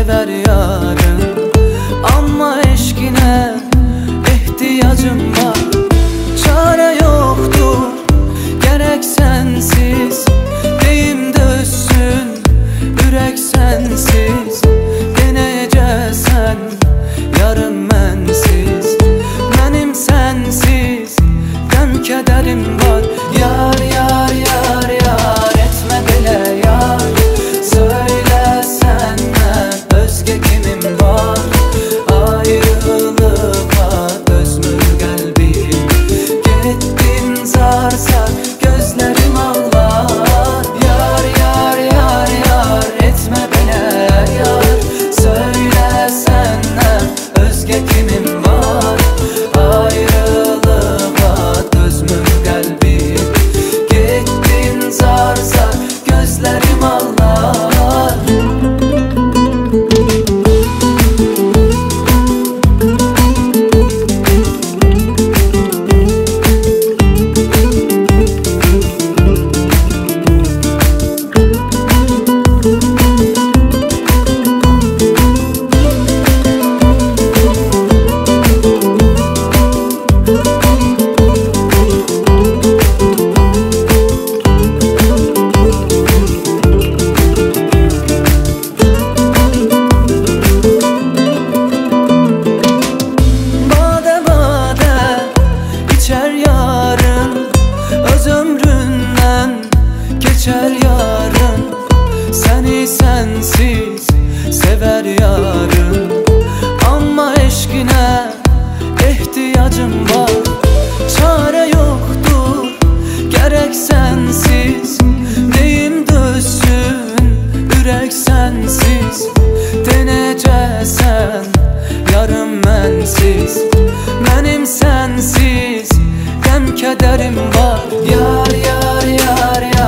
sever yarın. Ama eşkine ihtiyacım var. Çare yoktur gerek sensiz. Deyim dözsün ürek sensiz. Deneyeceksen yarın bensiz. Benim sensiz dem kederim var. Yar yar yar yar etme bile yar. Söyle senden özge kimim var? Ayrılığa özmür kalbim. Gittin zar zar gözlerim ağlar. Yar yar yar yar etme bile yar. Söyle senden özge kimim var? Ayrılığa özmür kalbim. Gittin zar zar gözlerim ağlar. Geçer yarın, seni sensiz sever yarın. Ama eşkine ihtiyacım var. Çare yoktur gerek sensiz. Deyim dözsün ürek sensiz. Deneyeceksen yarın bensiz. Benim sensiz dem kederim var. Yar yar yar yar